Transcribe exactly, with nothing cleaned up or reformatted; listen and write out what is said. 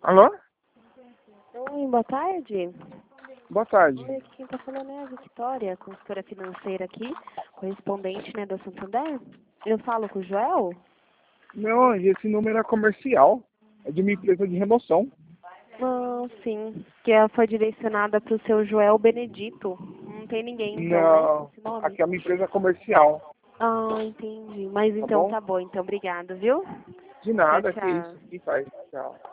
Alô? Oi, boa tarde. Boa tarde. Oi, quem está falando é a Victoria, consultora financeira aqui, correspondente, né, da Santander. Eu falo com o Joel? Não, esse número é comercial. É de uma empresa de remoção. Ah, sim, que ela foi direcionada para o seu Joel Benedito. Não tem ninguém, então, né, com Não, esse nome? aqui é uma empresa comercial. Ah, entendi. Mas Tá então bom? tá bom, então obrigado, viu? De Tchau, nada, que isso. tchau. Que faz. Tchau.